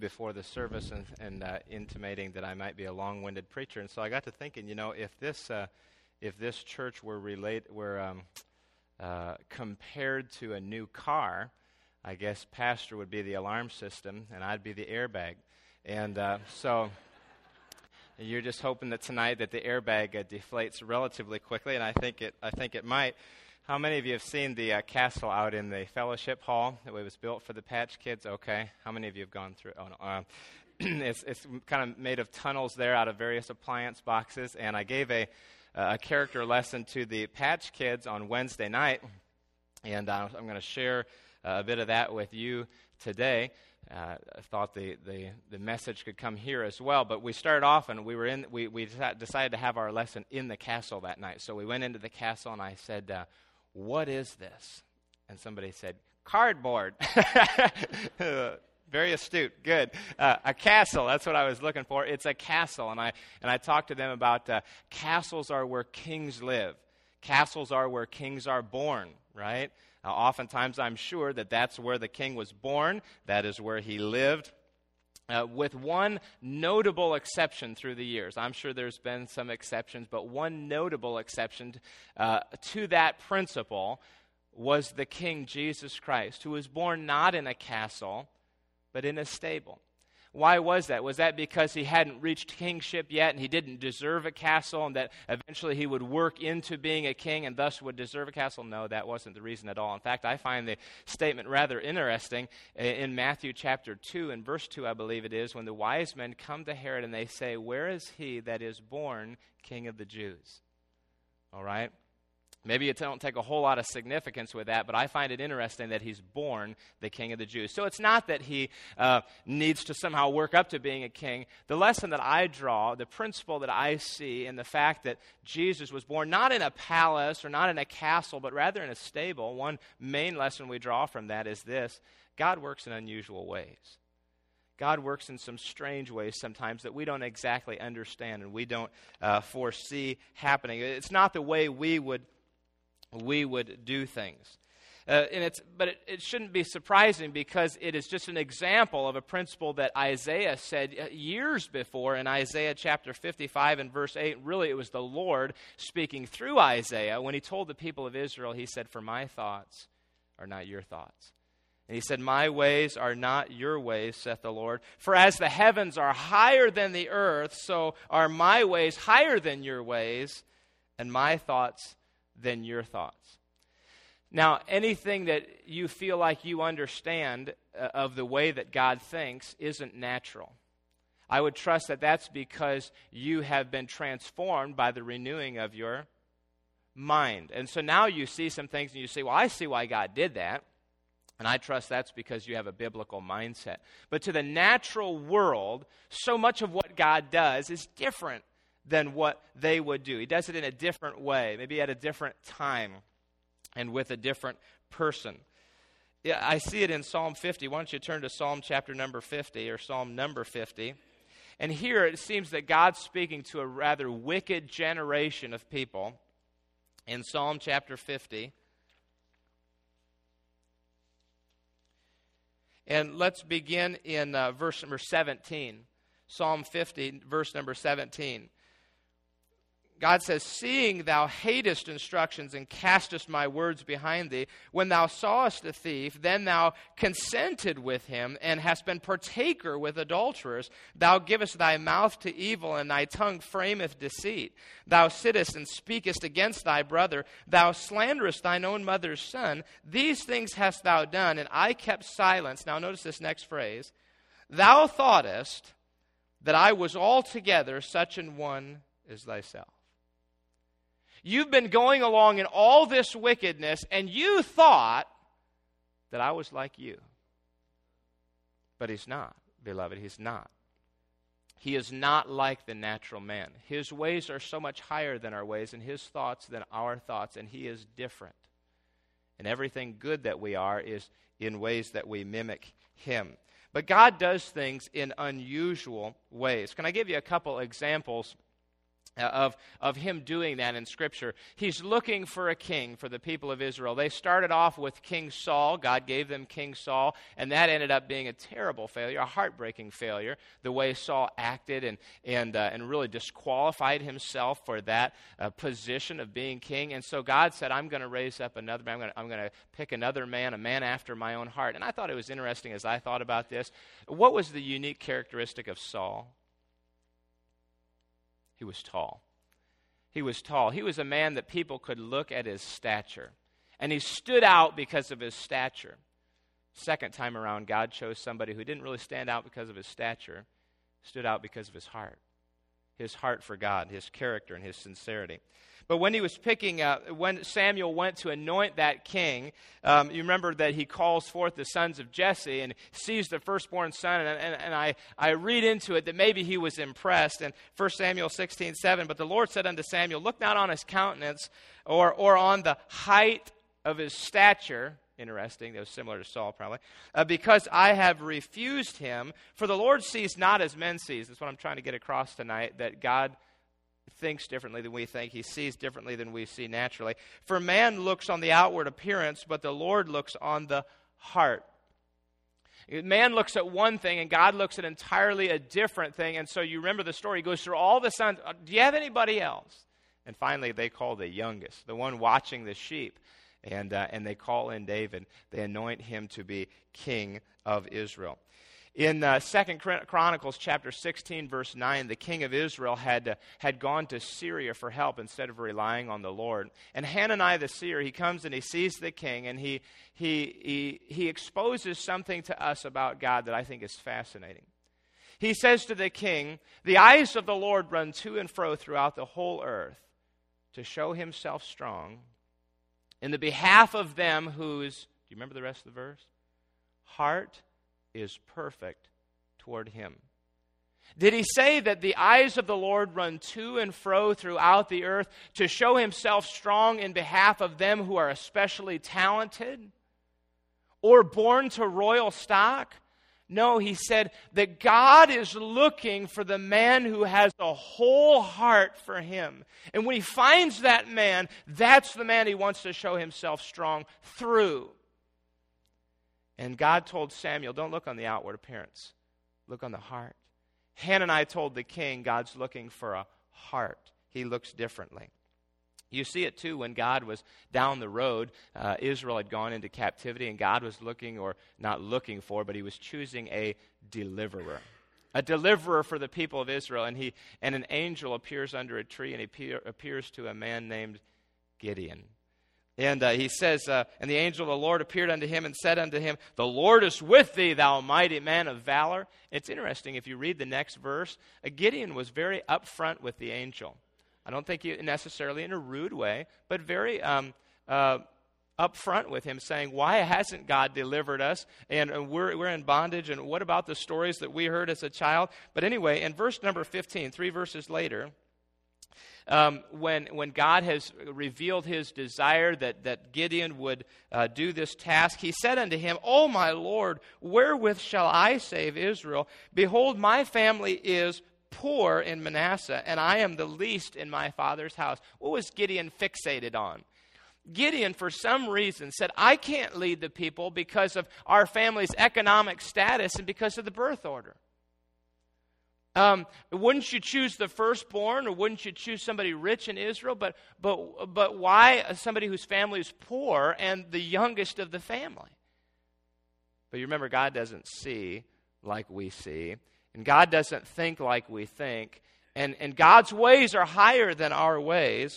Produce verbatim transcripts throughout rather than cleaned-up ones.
before the service and, and uh, intimating that I might be a long-winded preacher. And so I got to thinking, you know, if this uh, if this church were relate were um, uh, compared to a new car, I guess pastor would be the alarm system, and I'd be the airbag. And uh, so you're just hoping that tonight that the airbag uh, deflates relatively quickly, and I think it I think it might. How many of you have seen the uh, castle out in the fellowship hall that was built for the Patch Kids? Okay. How many of you have gone through? Oh, no. Uh, it's it's kind of made of tunnels there out of various appliance boxes, and I gave a a character lesson to the Patch Kids on Wednesday night, and uh, I'm going to share uh, a bit of that with you today. Uh, I thought the, the, the message could come here as well, but we started off and we were in. We we decided to have our lesson in the castle that night. So we went into the castle, and I said, Uh, "What is this?" And somebody said, "Cardboard." Very astute. Good. Uh, a castle. That's what I was looking for. It's a castle. And I and I talked to them about uh, castles are where kings live. Castles are where kings are born, right? Uh, oftentimes I'm sure that that's where the king was born. That is where he lived. Uh, with one notable exception through the years. I'm sure there's been some exceptions, but one notable exception uh, to that principle was the King Jesus Christ, who was born not in a castle, but in a stable. Why was that? Was that because he hadn't reached kingship yet and he didn't deserve a castle, and that eventually he would work into being a king and thus would deserve a castle? No, that wasn't the reason at all. In fact, I find the statement rather interesting in Matthew chapter two and verse two, I believe it is, when the wise men come to Herod and they say, "Where is he that is born King of the Jews?" All right? Maybe you don't take a whole lot of significance with that, but I find it interesting that he's born the King of the Jews. So it's not that he uh, needs to somehow work up to being a king. The lesson that I draw, the principle that I see in the fact that Jesus was born not in a palace or not in a castle, but rather in a stable, one main lesson we draw from that is this: God works in unusual ways. God works in some strange ways sometimes that we don't exactly understand and we don't uh, foresee happening. It's not the way we would we would do things. Uh, and it's, but it, it shouldn't be surprising because it is just an example of a principle that Isaiah said years before in Isaiah chapter fifty-five and verse eight. Really, it was the Lord speaking through Isaiah when he told the people of Israel, he said, "For my thoughts are not your thoughts." And he said, "My ways are not your ways, saith the Lord. For as the heavens are higher than the earth, so are my ways higher than your ways, and my thoughts than your thoughts." Now, anything that you feel like you understand uh, of the way that God thinks isn't natural. I would trust that that's because you have been transformed by the renewing of your mind. And so now you see some things and you say, "Well, I see why God did that." And I trust that's because you have a biblical mindset. But to the natural world, so much of what God does is different than what they would do. He does it in a different way, maybe at a different time and with a different person. Yeah, I see it in Psalm fifty. Why don't you turn to Psalm chapter number fifty or Psalm number fifty. And here it seems that God's speaking to a rather wicked generation of people in Psalm chapter fifty. And let's begin in uh, verse number seventeen. Psalm fifty, verse number seventeen. God says, "Seeing thou hatest instructions and castest my words behind thee, when thou sawest the thief, then thou consented with him and hast been partaker with adulterers. Thou givest thy mouth to evil, and thy tongue frameth deceit. Thou sittest and speakest against thy brother. Thou slanderest thine own mother's son. These things hast thou done, and I kept silence." Now notice this next phrase. "Thou thoughtest that I was altogether such an one as thyself." You've been going along in all this wickedness, and you thought that I was like you. But he's not, beloved. He's not. He is not like the natural man. His ways are so much higher than our ways, and his thoughts than our thoughts, and he is different. And everything good that we are is in ways that we mimic him. But God does things in unusual ways. Can I give you a couple examples Of, of him doing that in Scripture. He's looking for a king for the people of Israel. They started off with King Saul. God gave them King Saul, and that ended up being a terrible failure, a heartbreaking failure, the way Saul acted and and uh, and really disqualified himself for that uh, position of being king. And so God said, I'm going to raise up another man. I'm going to I'm going to pick another man, a man after my own heart. And I thought it was interesting as I thought about this. What was the unique characteristic of Saul? He was tall. He was tall. He was a man that people could look at his stature. And he stood out because of his stature. Second time around, God chose somebody who didn't really stand out because of his stature, stood out because of his heart. His heart for God, his character, and his sincerity. But when he was picking, uh, when Samuel went to anoint that king, um, you remember that he calls forth the sons of Jesse and sees the firstborn son, and, and, and I, I read into it that maybe he was impressed. And First Samuel sixteen seven, but the Lord said unto Samuel, look not on his countenance or, or on the height of his stature. Interesting, that was similar to Saul probably. Uh, because I have refused him, for the Lord sees not as men sees. That's what I'm trying to get across tonight, that God thinks differently than we think. He sees differently than we see naturally. For man looks on the outward appearance, but the Lord looks on the heart. Man looks at one thing, and God looks at entirely a different thing. And so you remember the story. He goes through all the sons. Do you have anybody else? And finally, they call the youngest, the one watching the sheep. And, uh, and they call in David. They anoint him to be king of Israel. In uh, Second Chronicles chapter sixteen, verse nine, the king of Israel had, uh, had gone to Syria for help instead of relying on the Lord. And Hananiah the seer, he comes and he sees the king, and he, he, he, he exposes something to us about God that I think is fascinating. He says to the king, the eyes of the Lord run to and fro throughout the whole earth to show himself strong in the behalf of them whose, do you remember the rest of the verse? Heart is perfect toward him. Did he say that the eyes of the Lord run to and fro throughout the earth to show himself strong in behalf of them who are especially talented or born to royal stock? No, he said that God is looking for the man who has a whole heart for him. And when he finds that man, that's the man he wants to show himself strong through. And God told Samuel, don't look on the outward appearance. Look on the heart. Hananiah told the king, God's looking for a heart. He looks differently. You see it too when God was down the road. Uh, Israel had gone into captivity, and God was looking, or not looking for, but he was choosing a deliverer. A deliverer for the people of Israel. And he and an angel appears under a tree, and he appear, appears to a man named Gideon. And uh, he says, uh, and the angel of the Lord appeared unto him and said unto him, the Lord is with thee, thou mighty man of valor. It's interesting, if you read the next verse, uh, Gideon was very upfront with the angel. I don't think he, necessarily in a rude way, but very um, uh, upfront with him, saying, why hasn't God delivered us? And uh, we're, we're in bondage, and what about the stories that we heard as a child? But anyway, in verse number fifteen, three verses later, Um, when when God has revealed his desire that, that Gideon would uh, do this task, he said unto him, O my Lord, wherewith shall I save Israel? Behold, my family is poor in Manasseh, and I am the least in my father's house. What was Gideon fixated on? Gideon, for some reason, said, I can't lead the people because of our family's economic status and because of the birth order. Um, wouldn't you choose the firstborn, or wouldn't you choose somebody rich in Israel? But but but why somebody whose family is poor and the youngest of the family? But you remember, God doesn't see like we see, and God doesn't think like we think, and, and God's ways are higher than our ways.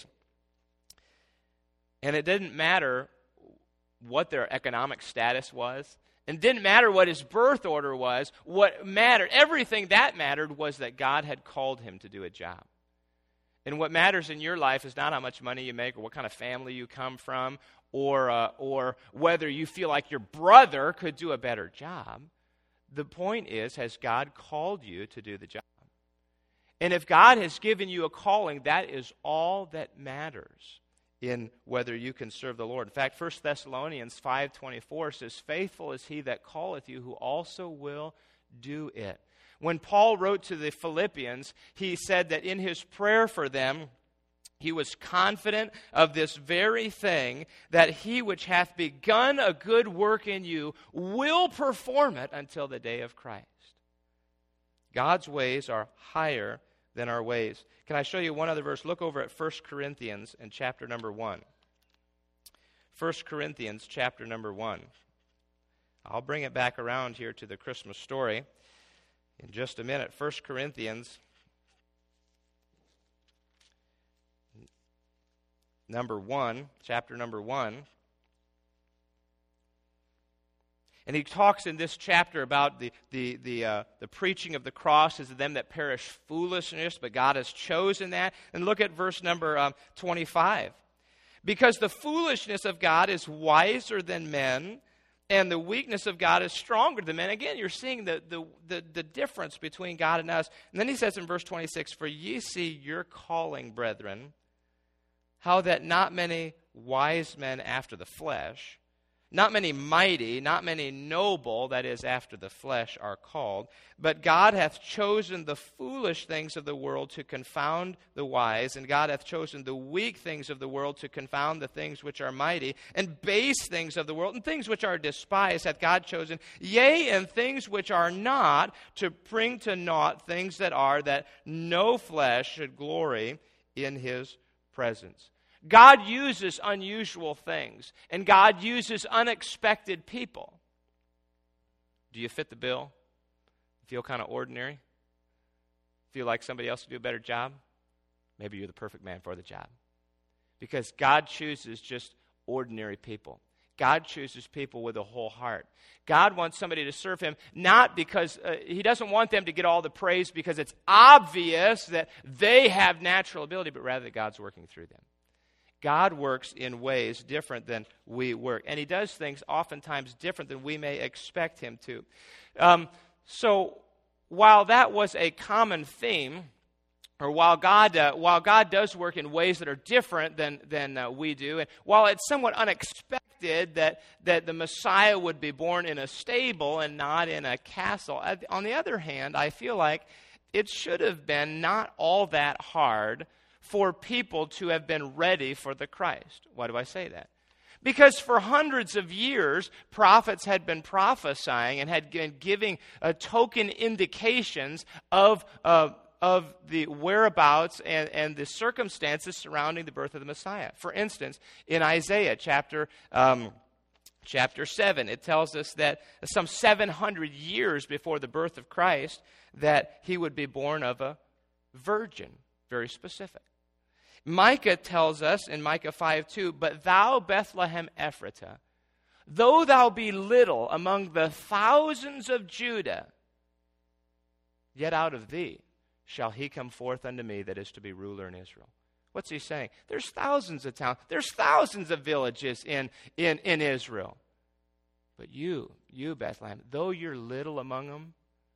And it didn't matter what their economic status was. It didn't matter what his birth order was. What mattered, everything that mattered was that God had called him to do a job. And what matters in your life is not how much money you make or what kind of family you come from or, uh, or whether you feel like your brother could do a better job. The point is, has God called you to do the job? And if God has given you a calling, that is all that matters in whether you can serve the Lord. In fact, First Thessalonians five twenty-four says, faithful is he that calleth you, who also will do it. When Paul wrote to the Philippians, he said that in his prayer for them, he was confident of this very thing, that he which hath begun a good work in you will perform it until the day of Christ. God's ways are higher than our ways. Can I show you one other verse? Look over at First Corinthians in chapter number one. First Corinthians chapter number one. I'll bring it back around here to the Christmas story in just a minute. First Corinthians number one, chapter number one. And he talks in this chapter about the the the uh, the preaching of the cross is to them that perish foolishness, but God has chosen that. And look at verse number um, twenty-five. Because the foolishness of God is wiser than men, and the weakness of God is stronger than men. Again, you're seeing the, the, the, the difference between God and us. And then he says in verse twenty-six, for ye see your calling, brethren, how that not many wise men after the flesh, not many mighty, not many noble, that is, after the flesh, are called. But God hath chosen the foolish things of the world to confound the wise, and God hath chosen the weak things of the world to confound the things which are mighty, and base things of the world, and things which are despised hath God chosen, yea, and things which are not, to bring to naught things that are, that no flesh should glory in his presence. God uses unusual things, and God uses unexpected people. Do you fit the bill? Feel kind of ordinary? Feel like somebody else would do a better job? Maybe you're the perfect man for the job. Because God chooses just ordinary people. God chooses people with a whole heart. God wants somebody to serve him, not because uh, he doesn't want them to get all the praise because it's obvious that they have natural ability, but rather that God's working through them. God works in ways different than we work. And he does things oftentimes different than we may expect him to. Um, so while that was a common theme, or while God uh, while God does work in ways that are different than, than uh, we do, and while it's somewhat unexpected that, that the Messiah would be born in a stable and not in a castle, on the other hand, I feel like it should have been not all that hard for people to have been ready for the Christ. Why do I say that? Because for hundreds of years, prophets had been prophesying and had been giving uh, token indications of, uh, of the whereabouts and, and the circumstances surrounding the birth of the Messiah. For instance, in Isaiah chapter um, chapter seven, it tells us that some seven hundred years before the birth of Christ, that he would be born of a virgin. Very specific. Micah tells us in Micah five two, but thou, Bethlehem Ephratah, though thou be little among the thousands of Judah, yet out of thee shall he come forth unto me that is to be ruler in Israel. What's he saying? There's thousands of towns, there's thousands of villages in, in, in Israel. But you, you Bethlehem, though you're little among them,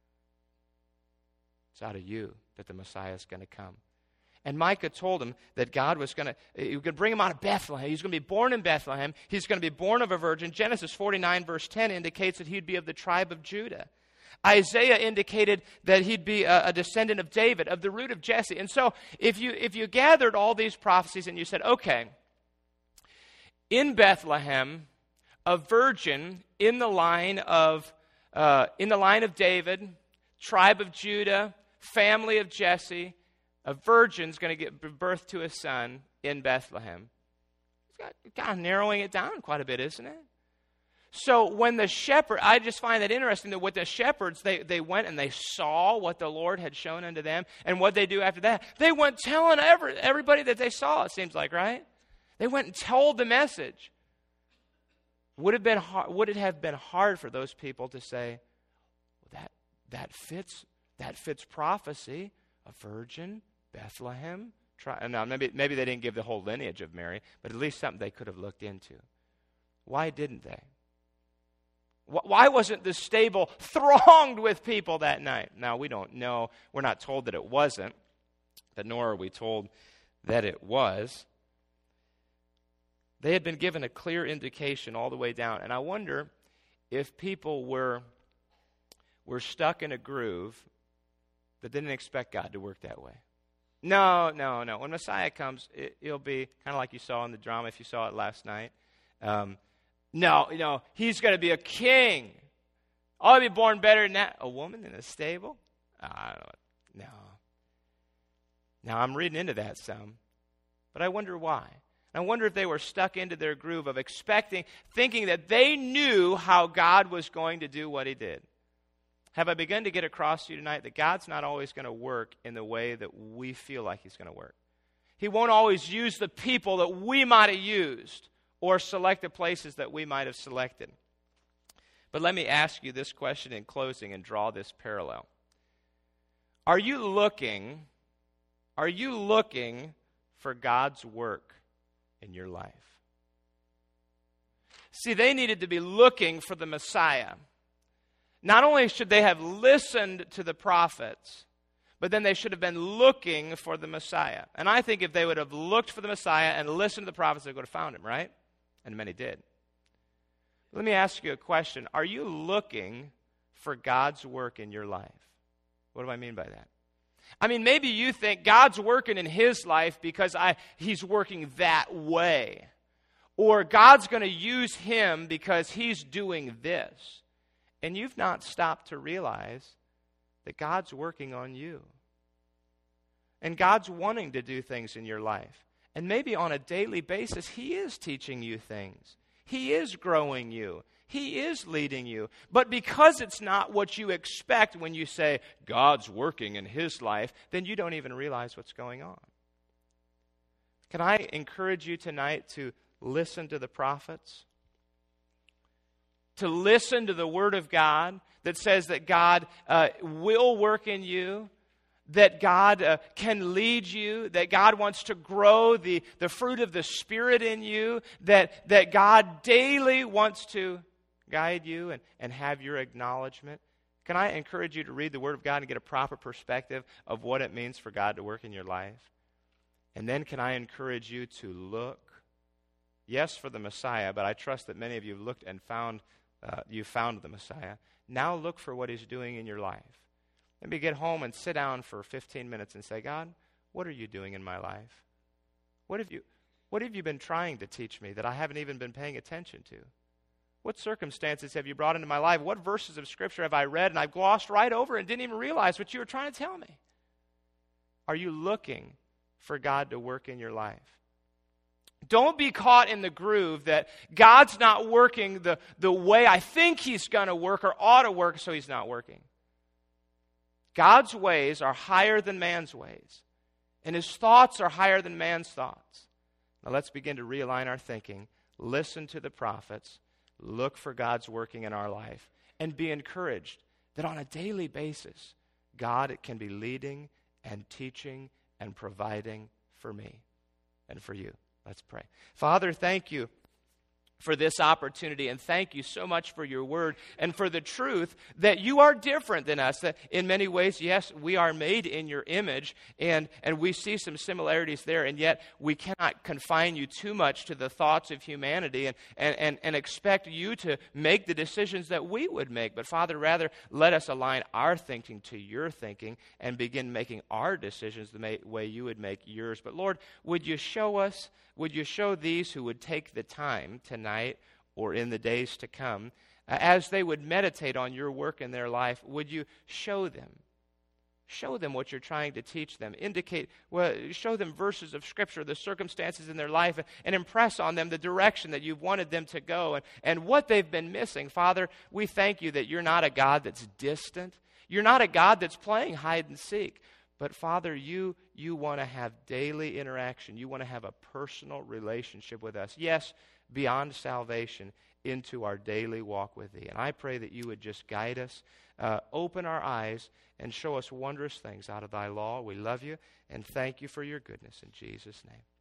it's out of you that the Messiah is going to come. And Micah told him that God was going to, he was going to bring him out of Bethlehem. He's going to be born in Bethlehem. He's going to be born of a virgin. Genesis forty-nine verse ten indicates that he'd be of the tribe of Judah. Isaiah indicated that he'd be a, a descendant of David, of the root of Jesse. And so if you if you gathered all these prophecies and you said, okay, in Bethlehem, a virgin in the line of uh, in the line of David, tribe of Judah, family of Jesse, a virgin's going to give birth to a son in Bethlehem. It's got, kind of narrowing it down quite a bit, isn't it? So when the shepherd, I just find that interesting that with the shepherds, they, they went and they saw what the Lord had shown unto them. And what they do after that, they went telling every, everybody that they saw, it seems like, right? They went and told the message. Would, have been hard, would it have been hard for those people to say, well, that, that fits that fits prophecy, a virgin, Bethlehem. Try, now, maybe, maybe they didn't give the whole lineage of Mary, but at least something they could have looked into. Why didn't they? Why wasn't the stable thronged with people that night? Now, we don't know. We're not told that it wasn't, but nor are we told that it was. They had been given a clear indication all the way down. And I wonder if people were, were stuck in a groove that didn't expect God to work that way. No, no, no. When Messiah comes, it, it'll be kind of like you saw in the drama, if you saw it last night. Um, no, you know, he's going to be a king. I'll be born better than that. A woman in a stable? I don't know. No. Now, I'm reading into that some, but I wonder why. I wonder if they were stuck into their groove of expecting, thinking that they knew how God was going to do what he did. Have I begun to get across to you tonight that God's not always going to work in the way that we feel like he's going to work? He won't always use the people that we might have used or select the places that we might have selected. But let me ask you this question in closing and draw this parallel. Are you looking, are you looking for God's work in your life? See, they needed to be looking for the Messiah. Not only should they have listened to the prophets, but then they should have been looking for the Messiah. And I think if they would have looked for the Messiah and listened to the prophets, they would have found him, right? And many did. Let me ask you a question. Are you looking for God's work in your life? What do I mean by that? I mean, maybe you think God's working in his life because I, he's working that way. Or God's going to use him because he's doing this. And you've not stopped to realize that God's working on you. And God's wanting to do things in your life. And maybe on a daily basis, he is teaching you things. He is growing you. He is leading you. But because it's not what you expect when you say, God's working in his life, then you don't even realize what's going on. Can I encourage you tonight to listen to the prophets? To listen to the Word of God that says that God uh, will work in you, that God uh, can lead you, that God wants to grow the, the fruit of the Spirit in you, that, that God daily wants to guide you and, and have your acknowledgement. Can I encourage you to read the Word of God and get a proper perspective of what it means for God to work in your life? And then can I encourage you to look, yes, for the Messiah, but I trust that many of you have looked and found Uh, you found the Messiah. Now look for what he's doing in your life. Maybe get home and sit down for fifteen minutes and say, God, what are you doing in my life? What have you, what have you been trying to teach me that I haven't even been paying attention to? What circumstances have you brought into my life? What verses of Scripture have I read and I've glossed right over and didn't even realize what you were trying to tell me? Are you looking for God to work in your life? Don't be caught in the groove that God's not working the, the way I think he's going to work or ought to work, so he's not working. God's ways are higher than man's ways, and his thoughts are higher than man's thoughts. Now let's begin to realign our thinking, listen to the prophets, look for God's working in our life, and be encouraged that on a daily basis, God can be leading and teaching and providing for me and for you. Let's pray. Father, thank you for this opportunity, and thank you so much for your word and for the truth that you are different than us. That in many ways, yes, we are made in your image, and, and we see some similarities there, and yet we cannot confine you too much to the thoughts of humanity and, and, and, and expect you to make the decisions that we would make. But Father, rather, let us align our thinking to your thinking and begin making our decisions the may, way you would make yours. But Lord, would you show us, would you show these who would take the time tonight or in the days to come, uh, as they would meditate on your work in their life, would you show them, show them what you're trying to teach them, indicate, well, show them verses of Scripture, the circumstances in their life, and, and impress on them the direction that you've wanted them to go and, and what they've been missing. Father, we thank you that you're not a God that's distant. You're not a God that's playing hide and seek. But Father, you you want to have daily interaction. You want to have a personal relationship with us. Yes, beyond salvation, into our daily walk with thee. And I pray that you would just guide us, uh, open our eyes, and show us wondrous things out of thy law. We love you and thank you for your goodness in Jesus' name.